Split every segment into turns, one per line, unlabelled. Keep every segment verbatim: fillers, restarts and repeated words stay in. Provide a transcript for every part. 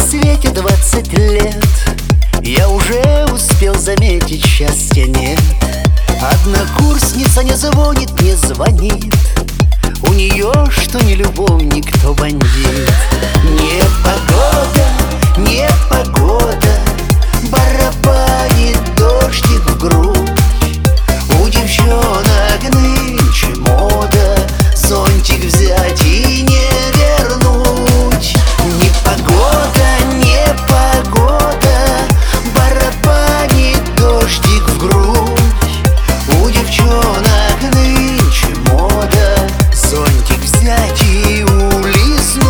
свете двадцать лет, я уже успел заметить, счастья нет. Однокурсница не звонит, не звонит, у нее что не любовник, то бандит. Не погода, не погода, барабанит дождик в грудь. У девчонок нынче мода зонтик взять и не вернуть. Не погода, не погода, барабанит дождик в грудь. У девчонок нынче мода зонтик взять и улизнуть.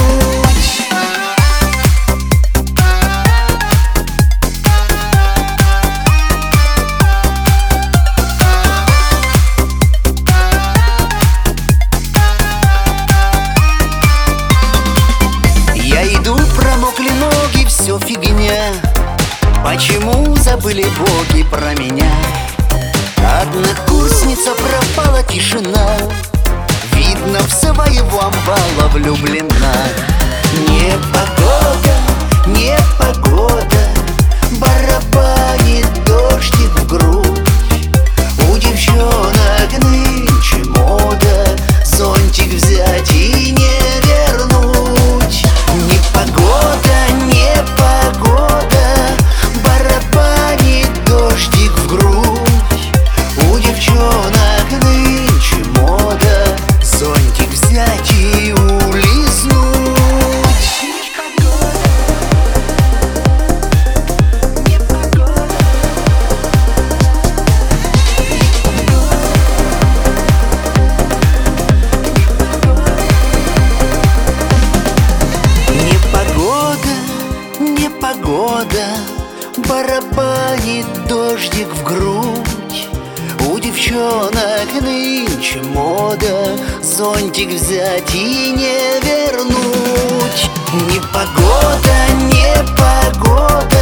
Я иду, промокли ноги, все фигня. Почему забыли боги про меня? Однокурсница пропала, тишина. Видно, в своего амбала влюблена. Не погода, не погода, барабанит дождик в грудь. У девчонок нынче мода зонтик взять и не вернуть. Не погода, не погода, барабанит дождик в грудь. У девчонок нынче мода зонтик взять и улизнуть. Не погода, не погода, не погода, барабанит дождик в грудь. У девчонок нынче мода зонтик взять и не вернуть. Не погода, не погода,